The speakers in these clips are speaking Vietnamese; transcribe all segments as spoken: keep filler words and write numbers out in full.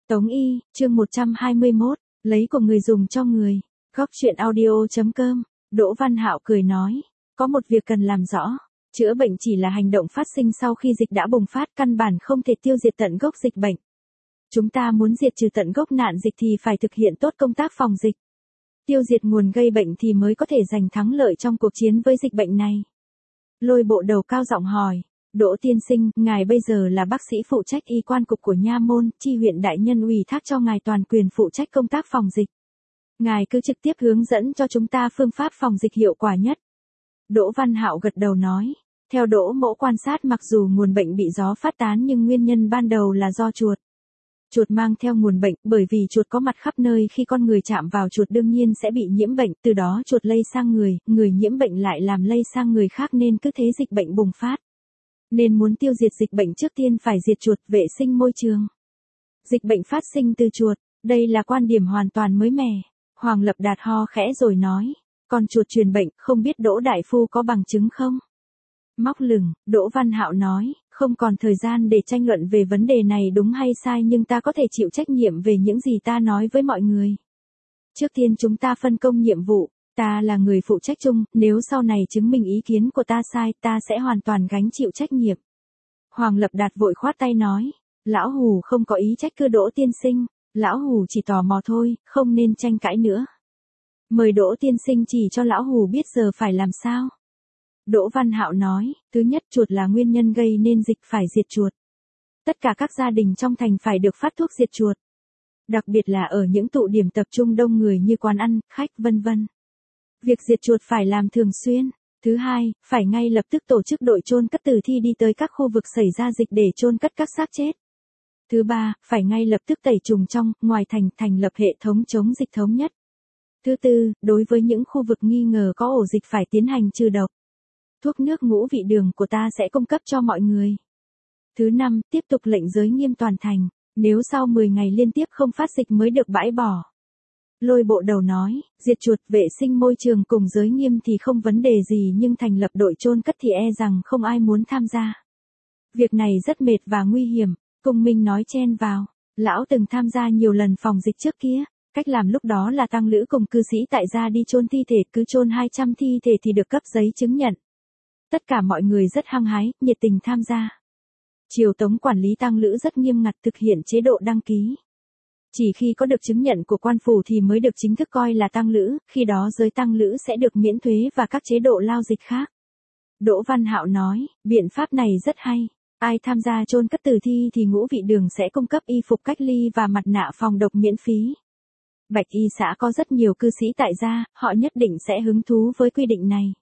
Tống Y, chương một trăm hai mươi mốt, lấy của người dùng cho người. Góc truyện audio chấm com, Đỗ Văn Hạo cười nói, có một việc cần làm rõ, chữa bệnh chỉ là hành động phát sinh sau khi dịch đã bùng phát, căn bản không thể tiêu diệt tận gốc dịch bệnh. Chúng ta muốn diệt trừ tận gốc nạn dịch thì phải thực hiện tốt công tác phòng dịch. Tiêu diệt nguồn gây bệnh thì mới có thể giành thắng lợi trong cuộc chiến với dịch bệnh này. Lôi Bộ Đầu cao giọng hỏi, Đỗ tiên sinh, ngài bây giờ là bác sĩ phụ trách y quan cục của nha môn, chi huyện đại nhân ủy thác cho ngài toàn quyền phụ trách công tác phòng dịch. Ngài cứ trực tiếp hướng dẫn cho chúng ta phương pháp phòng dịch hiệu quả nhất. Đỗ Văn Hạo gật đầu nói, theo Đỗ mỗ quan sát, mặc dù nguồn bệnh bị gió phát tán nhưng nguyên nhân ban đầu là do chuột. Chuột mang theo nguồn bệnh, bởi vì chuột có mặt khắp nơi, khi con người chạm vào chuột đương nhiên sẽ bị nhiễm bệnh, từ đó chuột lây sang người, người nhiễm bệnh lại làm lây sang người khác nên cứ thế dịch bệnh bùng phát. Nên muốn tiêu diệt dịch bệnh trước tiên phải diệt chuột, vệ sinh môi trường. Dịch bệnh phát sinh từ chuột, đây là quan điểm hoàn toàn mới mẻ. Hoàng Lập Đạt ho khẽ rồi nói, còn chuột truyền bệnh, không biết Đỗ đại phu có bằng chứng không? Móc lửng, Đỗ Văn Hạo nói, không còn thời gian để tranh luận về vấn đề này đúng hay sai, nhưng ta có thể chịu trách nhiệm về những gì ta nói với mọi người. Trước tiên chúng ta phân công nhiệm vụ, ta là người phụ trách chung, nếu sau này chứng minh ý kiến của ta sai, ta sẽ hoàn toàn gánh chịu trách nhiệm. Hoàng Lập Đạt vội khoát tay nói, lão Hù không có ý trách cứ Đỗ tiên sinh, lão Hù chỉ tò mò thôi, không nên tranh cãi nữa. Mời Đỗ tiên sinh chỉ cho lão Hù biết giờ phải làm sao. Đỗ Văn Hạo nói, thứ nhất, chuột là nguyên nhân gây nên dịch, phải diệt chuột. Tất cả các gia đình trong thành phải được phát thuốc diệt chuột. Đặc biệt là ở những tụ điểm tập trung đông người như quán ăn, khách vân vân. Việc diệt chuột phải làm thường xuyên. Thứ hai, phải ngay lập tức tổ chức đội chôn cất tử thi đi tới các khu vực xảy ra dịch để chôn cất các xác chết. Thứ ba, phải ngay lập tức tẩy trùng trong, ngoài thành, thành lập hệ thống chống dịch thống nhất. Thứ tư, đối với những khu vực nghi ngờ có ổ dịch phải tiến hành trừ độc. Thuốc nước ngũ vị đường của ta sẽ cung cấp cho mọi người. Thứ năm, tiếp tục lệnh giới nghiêm toàn thành, nếu sau mười ngày liên tiếp không phát dịch mới được bãi bỏ. Lôi Bộ Đầu nói, diệt chuột, vệ sinh môi trường cùng giới nghiêm thì không vấn đề gì, nhưng thành lập đội chôn cất thì e rằng không ai muốn tham gia. Việc này rất mệt và nguy hiểm. Cung Minh nói chen vào, lão từng tham gia nhiều lần phòng dịch trước kia, cách làm lúc đó là tăng lữ cùng cư sĩ tại gia đi chôn thi thể, cứ chôn hai trăm thi thể thì được cấp giấy chứng nhận. Tất cả mọi người rất hăng hái, nhiệt tình tham gia. Triều Tống quản lý tang lữ rất nghiêm ngặt, thực hiện chế độ đăng ký. Chỉ khi có được chứng nhận của quan phủ thì mới được chính thức coi là tang lữ, khi đó giới tang lữ sẽ được miễn thuế và các chế độ lao dịch khác. Đỗ Văn Hạo nói, biện pháp này rất hay. Ai tham gia chôn cất tử thi thì ngũ vị đường sẽ cung cấp y phục cách ly và mặt nạ phòng độc miễn phí. Bạch Y xã có rất nhiều cư sĩ tại gia, họ nhất định sẽ hứng thú với quy định này.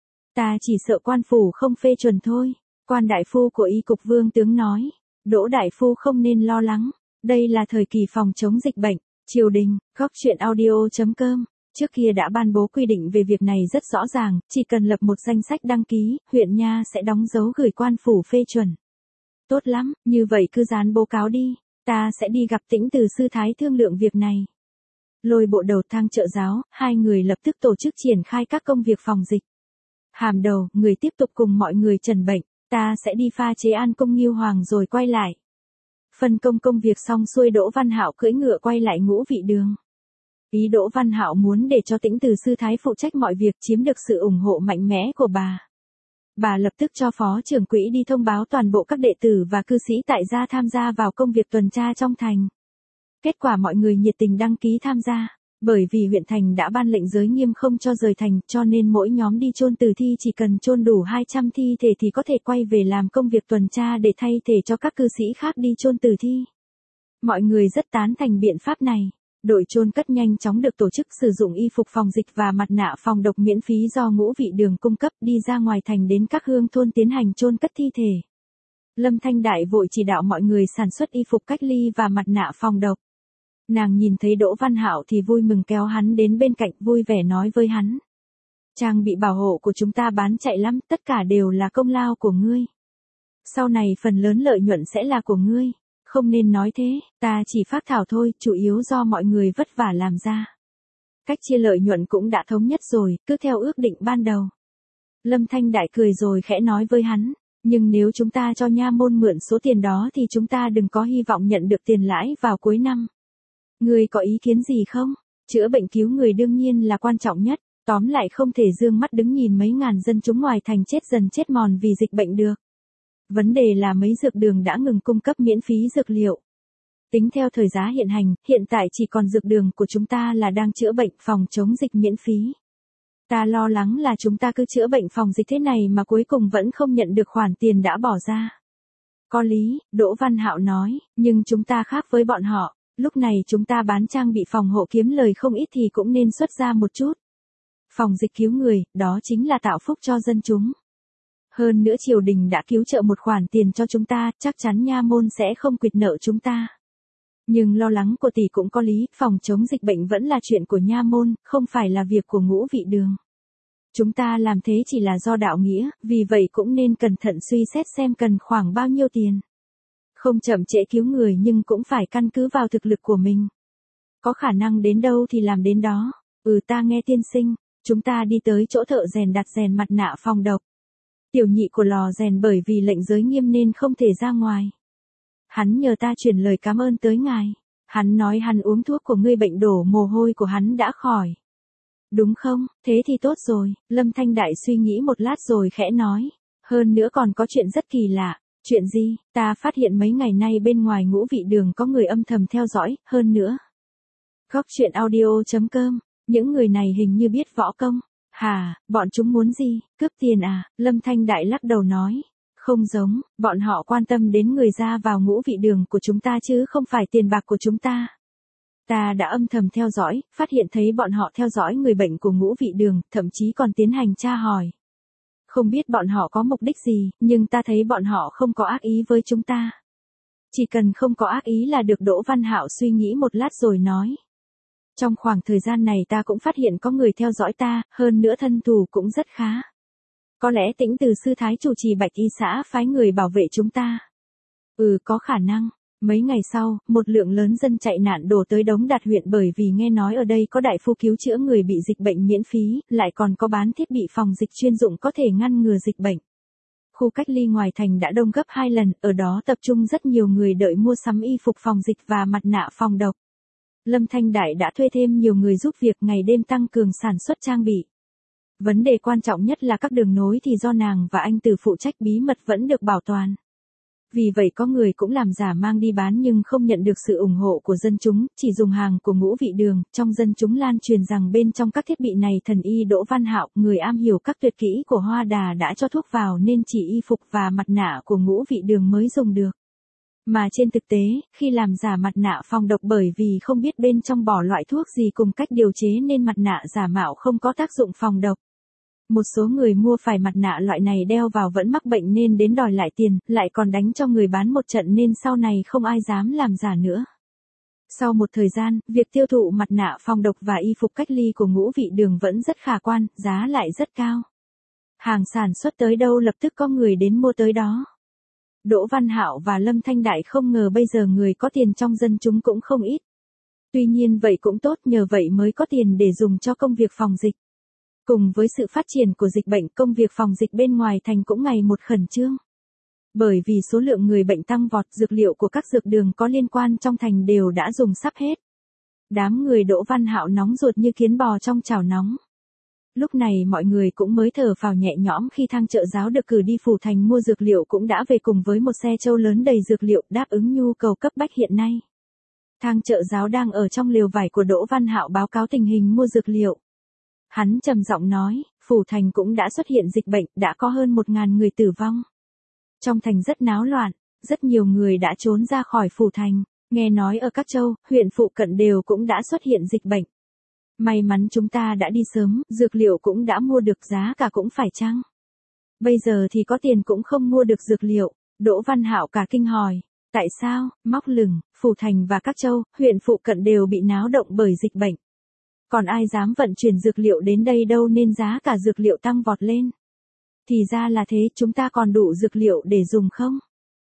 Ta chỉ sợ quan phủ không phê chuẩn thôi. Quan đại phu của y cục Vương tướng nói, Đỗ đại phu không nên lo lắng, đây là thời kỳ phòng chống dịch bệnh. Triều đình, góc truyện audio chấm com, trước kia đã ban bố quy định về việc này rất rõ ràng, chỉ cần lập một danh sách đăng ký, huyện nha sẽ đóng dấu gửi quan phủ phê chuẩn. Tốt lắm, như vậy cứ dán báo cáo đi, ta sẽ đi gặp Tĩnh Từ sư thái thương lượng việc này. Lôi Bộ Đầu thang trợ giáo, hai người lập tức tổ chức triển khai các công việc phòng dịch. Hàm Đầu, người tiếp tục cùng mọi người trần bệnh, ta sẽ đi pha chế An Cung Nghiêu Hoàng rồi quay lại. Phân công công việc xong xuôi, Đỗ Văn Hạo cưỡi ngựa quay lại ngũ vị đường. Ý Đỗ Văn Hạo muốn để cho Tĩnh Từ sư thái phụ trách mọi việc, chiếm được sự ủng hộ mạnh mẽ của bà. Bà lập tức cho phó trưởng quỹ đi thông báo toàn bộ các đệ tử và cư sĩ tại gia tham gia vào công việc tuần tra trong thành. Kết quả mọi người nhiệt tình đăng ký tham gia, bởi vì huyện thành đã ban lệnh giới nghiêm không cho rời thành, cho nên mỗi nhóm đi chôn tử thi chỉ cần chôn đủ hai trăm thi thể thì có thể quay về làm công việc tuần tra để thay thể cho các cư sĩ khác đi chôn tử thi. Mọi người rất tán thành biện pháp này. Đội chôn cất nhanh chóng được tổ chức, sử dụng y phục phòng dịch và mặt nạ phòng độc miễn phí do ngũ vị đường cung cấp, đi ra ngoài thành đến các hương thôn tiến hành chôn cất thi thể. Lâm Thanh Đại vội chỉ đạo mọi người sản xuất y phục cách ly và mặt nạ phòng độc. Nàng nhìn thấy Đỗ Văn Hạo thì vui mừng kéo hắn đến bên cạnh, vui vẻ nói với hắn. Trang bị bảo hộ của chúng ta bán chạy lắm, tất cả đều là công lao của ngươi. Sau này phần lớn lợi nhuận sẽ là của ngươi. Không nên nói thế, ta chỉ phác thảo thôi, chủ yếu do mọi người vất vả làm ra. Cách chia lợi nhuận cũng đã thống nhất rồi, cứ theo ước định ban đầu. Lâm Thanh Đại cười rồi khẽ nói với hắn, Nhưng nếu chúng ta cho nha môn mượn số tiền đó thì chúng ta đừng có hy vọng nhận được tiền lãi vào cuối năm. Ngươi có ý kiến gì không? Chữa bệnh cứu người đương nhiên là quan trọng nhất, tóm lại không thể dương mắt đứng nhìn mấy ngàn dân chúng ngoài thành chết dần chết mòn vì dịch bệnh được. Vấn đề là mấy dược đường đã ngừng cung cấp miễn phí dược liệu. Tính theo thời giá hiện hành, hiện tại chỉ còn dược đường của chúng ta là đang chữa bệnh phòng chống dịch miễn phí. Ta lo lắng là chúng ta cứ chữa bệnh phòng dịch thế này mà cuối cùng vẫn không nhận được khoản tiền đã bỏ ra. Có lý, Đỗ Văn Hạo nói, nhưng chúng ta khác với bọn họ, lúc này chúng ta bán trang bị phòng hộ kiếm lời không ít thì cũng nên xuất ra một chút. Phòng dịch cứu người, đó chính là tạo phúc cho dân chúng. Hơn nữa triều đình đã cứu trợ một khoản tiền cho chúng ta, chắc chắn nha môn sẽ không quỵt nợ chúng ta. Nhưng lo lắng của tỷ cũng có lý, phòng chống dịch bệnh vẫn là chuyện của nha môn, không phải là việc của Ngũ Vị Đường. Chúng ta làm thế chỉ là do đạo nghĩa, vì vậy cũng nên cẩn thận suy xét xem cần khoảng bao nhiêu tiền. Không chậm trễ cứu người nhưng cũng phải căn cứ vào thực lực của mình. Có khả năng đến đâu thì làm đến đó. Ừ ta nghe tiên sinh, chúng ta đi tới chỗ thợ rèn đặt rèn mặt nạ phòng độc. Tiểu nhị của lò rèn bởi vì lệnh giới nghiêm nên không thể ra ngoài. Hắn nhờ ta chuyển lời cảm ơn tới ngài. Hắn nói hắn uống thuốc của ngươi bệnh đổ mồ hôi của hắn đã khỏi. Đúng không, thế thì tốt rồi, Lâm Thanh Đại suy nghĩ một lát rồi khẽ nói. Hơn nữa còn có chuyện rất kỳ lạ. Chuyện gì, ta phát hiện mấy ngày nay bên ngoài Ngũ Vị Đường có người âm thầm theo dõi, hơn nữa. Góc chuyện audio chấm com, những người này hình như biết võ công. Hà, bọn chúng muốn gì, cướp tiền à, Lâm Thanh Đại lắc đầu nói. Không giống, bọn họ quan tâm đến người ra vào Ngũ Vị Đường của chúng ta chứ không phải tiền bạc của chúng ta. Ta đã âm thầm theo dõi, phát hiện thấy bọn họ theo dõi người bệnh của Ngũ Vị Đường, thậm chí còn tiến hành tra hỏi. Không biết bọn họ có mục đích gì, nhưng ta thấy bọn họ không có ác ý với chúng ta. Chỉ cần không có ác ý là được. Đỗ Văn Hạo suy nghĩ một lát rồi nói. Trong khoảng thời gian này ta cũng phát hiện có người theo dõi ta, hơn nữa thân thủ cũng rất khá. Có lẽ Tĩnh Từ sư thái chủ trì Bạch Y xã phái người bảo vệ chúng ta. Ừ có khả năng. Mấy ngày sau, một lượng lớn dân chạy nạn đổ tới Đống Đạt huyện bởi vì nghe nói ở đây có đại phu cứu chữa người bị dịch bệnh miễn phí, lại còn có bán thiết bị phòng dịch chuyên dụng có thể ngăn ngừa dịch bệnh. Khu cách ly ngoài thành đã đông gấp hai lần, ở đó tập trung rất nhiều người đợi mua sắm y phục phòng dịch và mặt nạ phòng độc. Lâm Thanh Đại đã thuê thêm nhiều người giúp việc ngày đêm tăng cường sản xuất trang bị. Vấn đề quan trọng nhất là các đường nối thì do nàng và anh Từ phụ trách bí mật vẫn được bảo toàn. Vì vậy có người cũng làm giả mang đi bán nhưng không nhận được sự ủng hộ của dân chúng, chỉ dùng hàng của Ngũ Vị Đường, trong dân chúng lan truyền rằng bên trong các thiết bị này thần y Đỗ Văn Hạo, người am hiểu các tuyệt kỹ của Hoa Đà đã cho thuốc vào nên chỉ y phục và mặt nạ của Ngũ Vị Đường mới dùng được. Mà trên thực tế, khi làm giả mặt nạ phòng độc bởi vì không biết bên trong bỏ loại thuốc gì cùng cách điều chế nên mặt nạ giả mạo không có tác dụng phòng độc. Một số người mua phải mặt nạ loại này đeo vào vẫn mắc bệnh nên đến đòi lại tiền, lại còn đánh cho người bán một trận nên sau này không ai dám làm giả nữa. Sau một thời gian, việc tiêu thụ mặt nạ phòng độc và y phục cách ly của Ngũ Vị Đường vẫn rất khả quan, giá lại rất cao. Hàng sản xuất tới đâu lập tức có người đến mua tới đó. Đỗ Văn Hạo và Lâm Thanh Đại không ngờ bây giờ người có tiền trong dân chúng cũng không ít. Tuy nhiên vậy cũng tốt, nhờ vậy mới có tiền để dùng cho công việc phòng dịch. Cùng với sự phát triển của dịch bệnh, công việc phòng dịch bên ngoài thành cũng ngày một khẩn trương. Bởi vì số lượng người bệnh tăng vọt, dược liệu của các dược đường có liên quan trong thành đều đã dùng sắp hết. Đám người Đỗ Văn Hạo nóng ruột như kiến bò trong chảo nóng. Lúc này mọi người cũng mới thở phào nhẹ nhõm khi thang trợ giáo được cử đi phủ thành mua dược liệu cũng đã về cùng với một xe trâu lớn đầy dược liệu đáp ứng nhu cầu cấp bách hiện nay. Thang trợ giáo đang ở trong lều vải của Đỗ Văn Hạo báo cáo tình hình mua dược liệu. Hắn trầm giọng nói, phủ thành cũng đã xuất hiện dịch bệnh, đã có hơn một ngàn người tử vong. Trong thành rất náo loạn, rất nhiều người đã trốn ra khỏi phủ thành, nghe nói ở các châu, huyện phụ cận đều cũng đã xuất hiện dịch bệnh. May mắn chúng ta đã đi sớm, dược liệu cũng đã mua được, giá cả cũng phải chăng? Bây giờ thì có tiền cũng không mua được dược liệu. Đỗ Văn Hạo cả kinh hỏi, tại sao? Móc lửng, phủ thành và các châu, huyện phụ cận đều bị náo động bởi dịch bệnh. Còn ai dám vận chuyển dược liệu đến đây đâu nên giá cả dược liệu tăng vọt lên. Thì ra là thế, chúng ta còn đủ dược liệu để dùng không?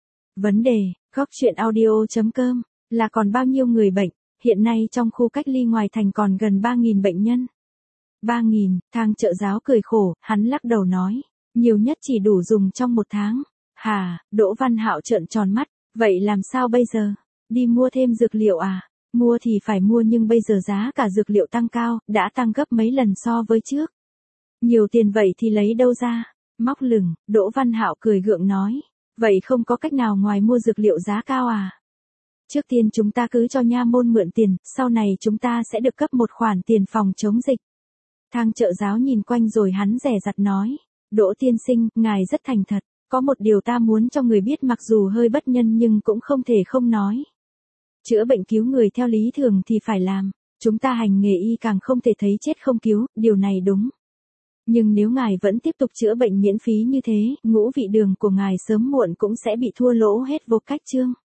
Vấn đề, góc chuyện audio chấm com, là còn bao nhiêu người bệnh? Hiện nay trong khu cách ly ngoài thành còn gần ba nghìn bệnh nhân. ba nghìn, thang trợ giáo cười khổ, hắn lắc đầu nói, nhiều nhất chỉ đủ dùng trong một tháng. Hà, Đỗ Văn Hạo trợn tròn mắt, vậy làm sao bây giờ? Đi mua thêm dược liệu à? Mua thì phải mua nhưng bây giờ giá cả dược liệu tăng cao, đã tăng gấp mấy lần so với trước. Nhiều tiền vậy thì lấy đâu ra? Móc lửng, Đỗ Văn Hạo cười gượng nói. Vậy không có cách nào ngoài mua dược liệu giá cao à? Trước tiên chúng ta cứ cho nha môn mượn tiền, sau này chúng ta sẽ được cấp một khoản tiền phòng chống dịch. Thang trợ giáo nhìn quanh rồi hắn dè dặt nói. Đỗ tiên sinh, ngài rất thành thật. Có một điều ta muốn cho người biết mặc dù hơi bất nhân nhưng cũng không thể không nói. Chữa bệnh cứu người theo lý thường thì phải làm. Chúng ta hành nghề y càng không thể thấy chết không cứu, điều này đúng. Nhưng nếu ngài vẫn tiếp tục chữa bệnh miễn phí như thế, ngũ vị đường của ngài sớm muộn cũng sẽ bị thua lỗ hết vô cách chương.